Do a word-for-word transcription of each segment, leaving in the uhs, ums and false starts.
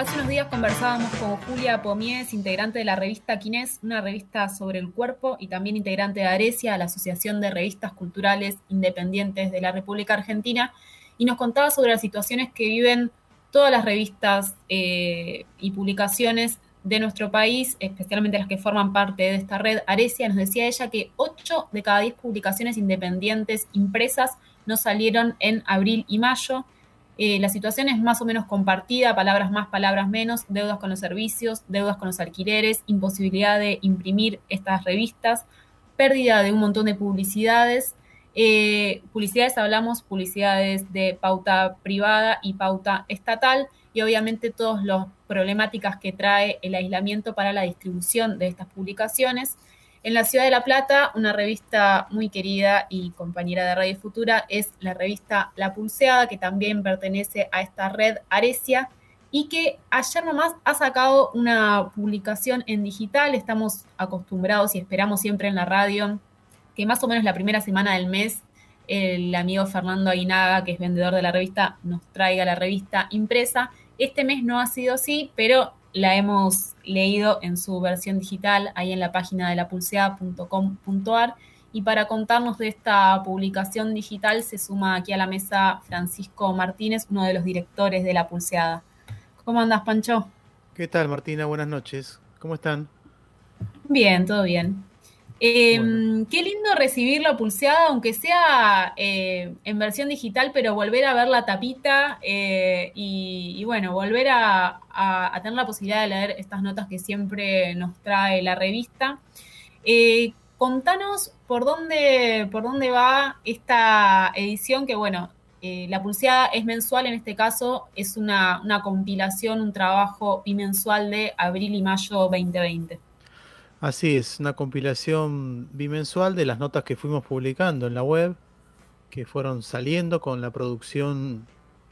Hace unos días conversábamos con Julia Pomies, integrante de la revista Quinés, una revista sobre el cuerpo, y también integrante de Aresia, la Asociación de Revistas Culturales Independientes de la República Argentina, y nos contaba sobre las situaciones que viven todas las revistas eh, y publicaciones de nuestro país, especialmente las que forman parte de esta red Aresia. Nos decía ella que ocho de cada diez publicaciones independientes impresas no salieron en abril y mayo. Eh, la situación es más o menos compartida, palabras más, palabras menos, deudas con los servicios, deudas con los alquileres, imposibilidad de imprimir estas revistas, pérdida de un montón de publicidades. Eh, publicidades hablamos, publicidades de pauta privada y pauta estatal, y obviamente todas las problemáticas que trae el aislamiento para la distribución de estas publicaciones. En la ciudad de La Plata, una revista muy querida y compañera de Radio Futura es la revista La Pulseada, que también pertenece a esta red Aresia, y que ayer nomás ha sacado una publicación en digital. Estamos acostumbrados y esperamos siempre en la radio que más o menos la primera semana del mes el amigo Fernando Aguinaga, que es vendedor de la revista, nos traiga la revista impresa. Este mes no ha sido así, pero la hemos leído en su versión digital ahí en la página de la pulseada punto com punto a r. Y para contarnos de esta publicación digital se suma aquí a la mesa Francisco Martínez, uno de los directores de La Pulseada. ¿Cómo andas, Pancho? ¿Qué tal, Martina? Buenas noches. ¿Cómo están? Bien, todo bien. Eh, Bueno, qué lindo recibir La Pulseada, aunque sea eh, en versión digital, pero volver a ver la tapita eh, y, y bueno, volver a, a- a tener la posibilidad de leer estas notas que siempre nos trae la revista. Eh, contanos por dónde, por dónde va esta edición, que bueno, eh, La Pulseada es mensual, en este caso es una, una compilación, un trabajo bimensual de abril y mayo dos mil veinte. así es, una compilación bimensual de las notas que fuimos publicando en la web, que fueron saliendo con la producción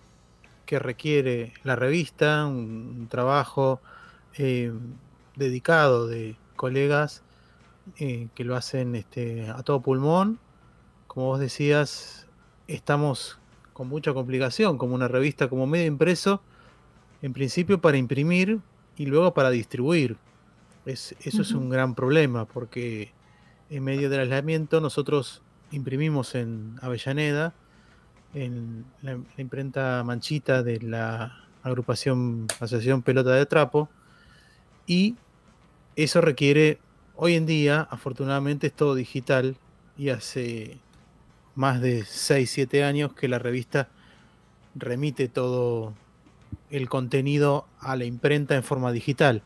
que requiere la revista, un, un trabajo eh, dedicado de colegas eh, que lo hacen este, a todo pulmón. Como vos decías, estamos con mucha complicación, como una revista, como medio impreso, en principio para imprimir y luego para distribuir. Es, eso es un gran problema porque en medio del aislamiento nosotros imprimimos en Avellaneda, en la, la imprenta Manchita de la agrupación Asociación Pelota de Trapo, y eso requiere, hoy en día, afortunadamente es todo digital, y hace más de seis siete años que la revista remite todo el contenido a la imprenta en forma digital.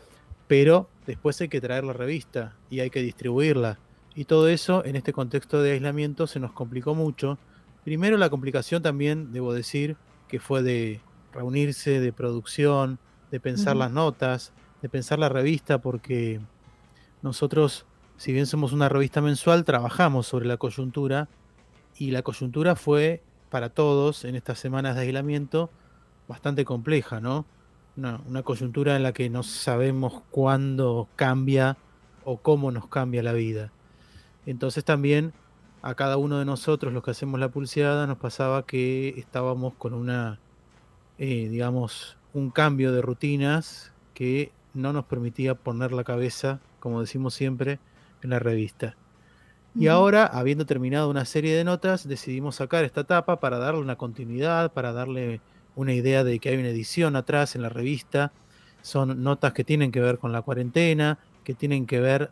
Pero después hay que traer la revista y hay que distribuirla. Y todo eso en este contexto de aislamiento se nos complicó mucho. Primero la complicación también, debo decir, que fue de reunirse, de producción, de pensar Ujú. las notas, de pensar la revista, porque nosotros, si bien somos una revista mensual, trabajamos sobre la coyuntura, y la coyuntura fue para todos en estas semanas de aislamiento bastante compleja, ¿no? Una, una coyuntura en la que no sabemos cuándo cambia o cómo nos cambia la vida. Entonces también a cada uno de nosotros, los que hacemos la pulseada, nos pasaba que estábamos con una, eh, digamos, un cambio de rutinas que no nos permitía poner la cabeza, como decimos siempre, en la revista. Y Ujú. ahora, habiendo terminado una serie de notas, decidimos sacar esta etapa para darle una continuidad, para darle una idea de que hay una edición atrás en la revista. Son notas que tienen que ver con la cuarentena, que tienen que ver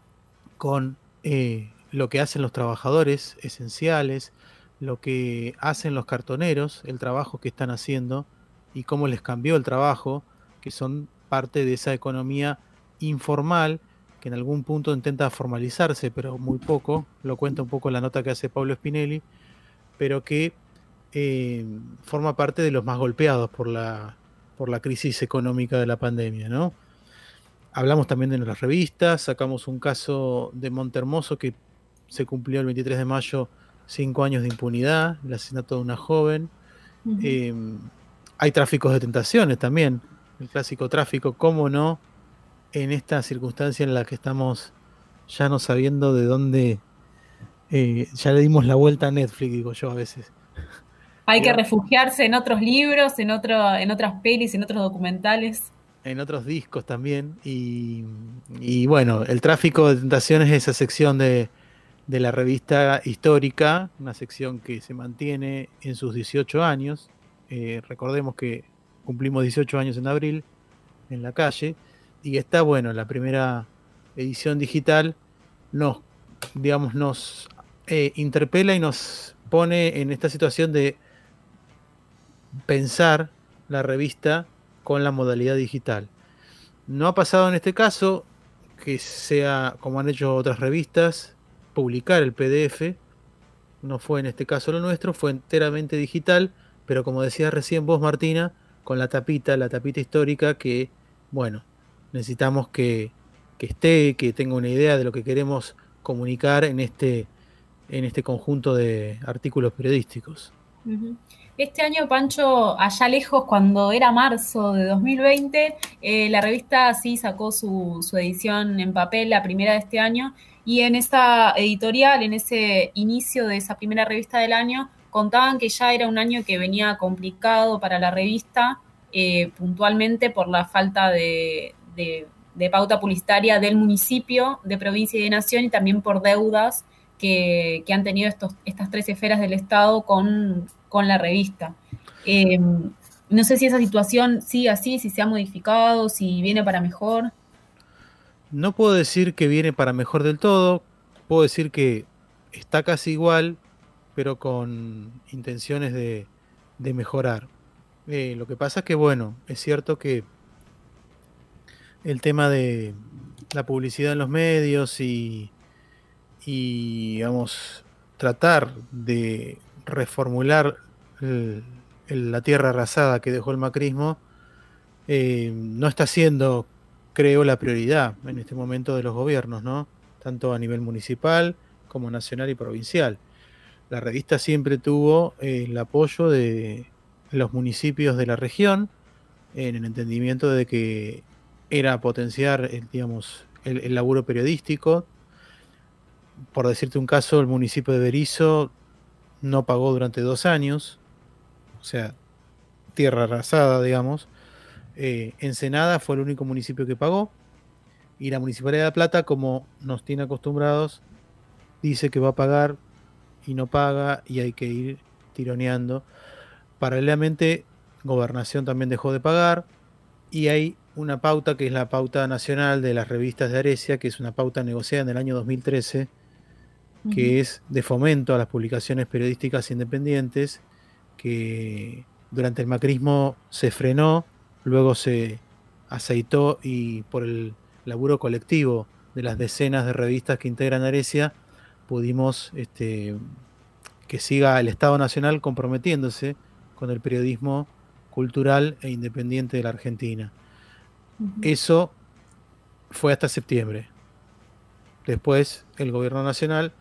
con eh, lo que hacen los trabajadores esenciales, lo que hacen los cartoneros, el trabajo que están haciendo y cómo les cambió el trabajo, que son parte de esa economía informal que en algún punto intenta formalizarse, pero muy poco, lo cuenta un poco la nota que hace Pablo Spinelli, pero que eh, forma parte de los más golpeados por la, por la crisis económica de la pandemia, ¿no? Hablamos también de las revistas, sacamos un caso de Montehermoso que se cumplió el veintitrés de mayo, cinco años de impunidad, el asesinato de una joven. Ujú. Eh, Hay tráficos de tentaciones también, el clásico tráfico, cómo no, en esta circunstancia en la que estamos ya no sabiendo de dónde, eh, ya le dimos la vuelta a Netflix, digo yo a veces. Hay que digamos, refugiarse en otros libros, en, otro, en otras pelis, en otros documentales. en otros discos también. Y, y bueno, el tráfico de tentaciones es esa sección de, de la revista histórica, una sección que se mantiene en sus dieciocho años. Eh, recordemos que cumplimos dieciocho años en abril en la calle. Y está bueno, la primera edición digital nos, digamos, nos eh, interpela y nos pone en esta situación de pensar la revista con la modalidad digital. No ha pasado en este caso que sea, como han hecho otras revistas, publicar el P D F. No fue en este caso lo nuestro, fue enteramente digital, pero como decías recién vos, Martina, con la tapita, la tapita histórica que, bueno, necesitamos que, que esté, que tenga una idea de lo que queremos comunicar en este, en este conjunto de artículos periodísticos. Ujú. Este año, Pancho, allá lejos, cuando era marzo de dos mil veinte, eh, la revista sí sacó su, su edición en papel, la primera de este año, y en esa editorial, en ese inicio de esa primera revista del año, contaban que ya era un año que venía complicado para la revista, eh, puntualmente por la falta de, de, de pauta publicitaria del municipio, de provincia y de nación, y también por deudas que, que han tenido estos, estas tres esferas del Estado con, con la revista. Eh, no sé si esa situación sigue así, si se ha modificado, si viene para mejor. No puedo decir que viene para mejor del todo, puedo decir que está casi igual, pero con intenciones de, de mejorar. Eh, lo que pasa es que, bueno, es cierto que el tema de la publicidad en los medios y, y digamos, tratar de reformular el- el- la tierra arrasada que dejó el macrismo, eh, no está siendo, creo, la prioridad en este momento de los gobiernos, ¿no? Tanto a nivel municipal como nacional y provincial. La revista siempre tuvo eh, el apoyo de los municipios de la región, en el entendimiento de que era potenciar, el, digamos, el, el laburo periodístico. Por decirte un caso, el municipio de Berisso no pagó durante dos años, o sea, tierra arrasada, digamos. Eh, Ensenada fue el único municipio que pagó, y la Municipalidad de La Plata, como nos tiene acostumbrados, dice que va a pagar y no paga y hay que ir tironeando. Paralelamente, Gobernación también dejó de pagar y hay una pauta que es la pauta nacional de las revistas de Aresia, que es una pauta negociada en el año dos mil trece, Ujú. que es de fomento a las publicaciones periodísticas independientes, que durante el macrismo se frenó, luego se aceitó y por el laburo colectivo de las decenas de revistas que integran Aresia, pudimos este, que siga el Estado Nacional comprometiéndose con el periodismo cultural e independiente de la Argentina. Ujú. Eso fue hasta septiembre. Después el gobierno nacional,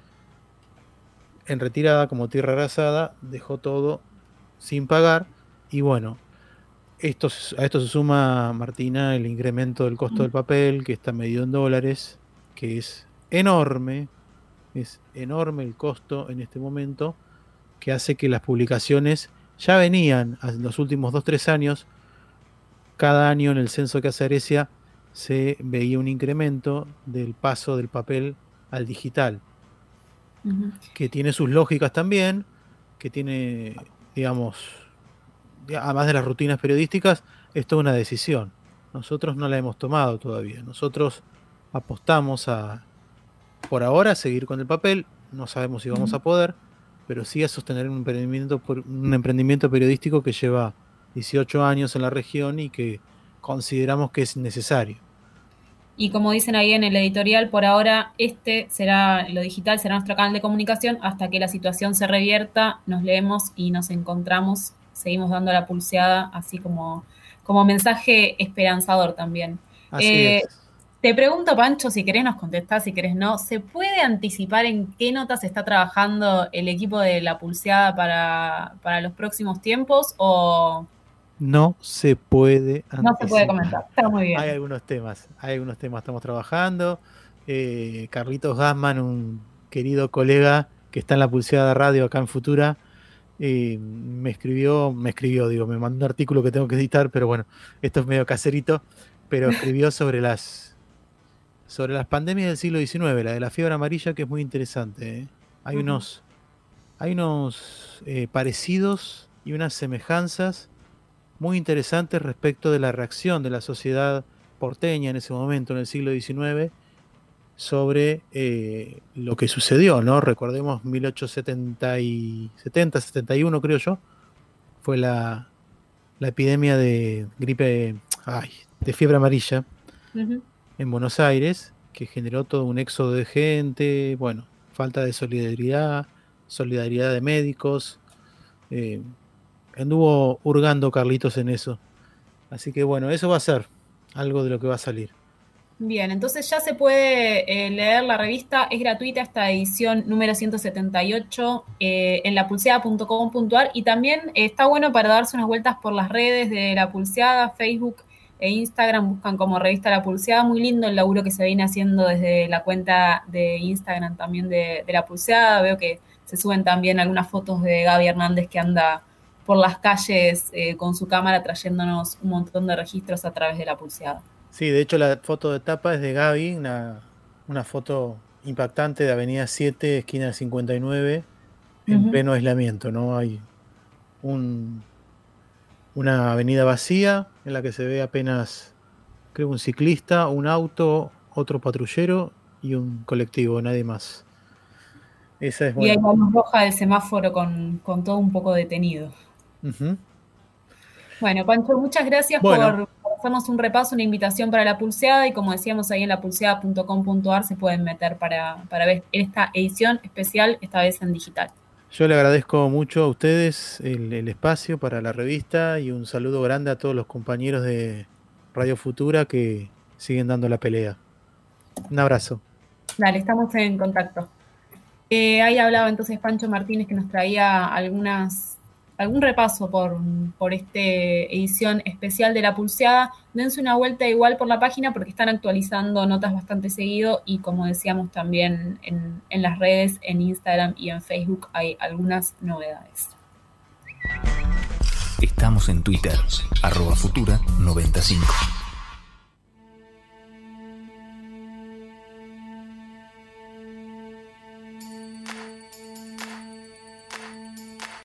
en retirada como tierra arrasada, dejó todo sin pagar. Y bueno, esto, a esto se suma, Martina, el incremento del costo del papel, que está medido en dólares, que es enorme, es enorme el costo en este momento, que hace que las publicaciones ya venían en los últimos dos tres años, cada año en el censo que hace Aresia se veía un incremento del paso del papel al digital, Ujú. que tiene sus lógicas también, que tiene, digamos, además de las rutinas periodísticas, es toda una decisión. Nosotros no la hemos tomado todavía. Nosotros apostamos a, por ahora, seguir con el papel. No sabemos si vamos Ujú. a poder, pero sí a sostener un emprendimiento, un emprendimiento periodístico que lleva dieciocho años en la región y que consideramos que es necesario. Y como dicen ahí en el editorial, por ahora este será, lo digital será nuestro canal de comunicación hasta que la situación se revierta, nos leemos y nos encontramos, seguimos dando la pulseada, así como, como mensaje esperanzador también. Así Eh, es. Te pregunto, Pancho, si querés nos contestás, si querés no, ¿se puede anticipar en qué notas está trabajando el equipo de la pulseada para, para los próximos tiempos o No se puede no se puede anticipar. comentar? Está muy Hay bien. algunos temas, hay algunos temas estamos trabajando. Eh, Carlitos Gassman, un querido colega que está en la Pulseada Radio acá en Futura, eh, me escribió, me escribió, digo, me mandó un artículo que tengo que editar, pero bueno, esto es medio caserito, pero escribió sobre las sobre las pandemias del siglo diecinueve, la de la fiebre amarilla, que es muy interesante, ¿eh? Hay uh-huh. unos, hay unos eh, parecidos y unas semejanzas muy interesantes respecto de la reacción de la sociedad porteña en ese momento, en el siglo diecinueve, sobre eh, lo que sucedió, ¿no? Recordemos mil ochocientos setenta, setenta y uno, creo yo, fue la, la epidemia de gripe, ay, de fiebre amarilla uh-huh. en Buenos Aires, que generó todo un éxodo de gente, bueno, falta de solidaridad, solidaridad de médicos, eh, anduvo hurgando Carlitos en eso. Así que bueno, eso va a ser algo de lo que va a salir. Bien, entonces ya se puede eh, leer la revista, es gratuita esta edición número ciento setenta y ocho eh, en la pulseada punto com punto a r, y también eh, está bueno para darse unas vueltas por las redes de La Pulseada, Facebook e Instagram, buscan como revista La Pulseada. Muy lindo el laburo que se viene haciendo desde la cuenta de Instagram también de, de La Pulseada. Veo que se suben también algunas fotos de Gaby Hernández, que anda por las calles eh, con su cámara trayéndonos un montón de registros a través de La Pulseada. Sí, de hecho la foto de tapa es de Gaby, una, una foto impactante de Avenida siete, esquina cincuenta y nueve, en uh-huh. pleno aislamiento, ¿no? Hay un, una avenida vacía en la que se ve apenas, creo, un ciclista, un auto, otro patrullero y un colectivo, nadie más. Esa es buena. Y hay la luz roja del semáforo con, con todo un poco detenido. Uh-huh. Bueno, Pancho, muchas gracias bueno. por hacernos un repaso, una invitación para La Pulseada, y como decíamos ahí en la pulseada punto com punto a r se pueden meter para, para ver esta edición especial, esta vez en digital. Yo le agradezco mucho a ustedes el, el espacio para la revista y un saludo grande a todos los compañeros de Radio Futura que siguen dando la pelea. Un abrazo. Dale, estamos en contacto. Eh, ahí hablaba entonces Pancho Martínez, que nos traía algunas algún repaso por, por esta edición especial de La Pulseada. Dense una vuelta igual por la página porque están actualizando notas bastante seguido, y como decíamos también en, en las redes, en Instagram y en Facebook hay algunas novedades. Estamos en Twitter, arroba Futura noventa y cinco.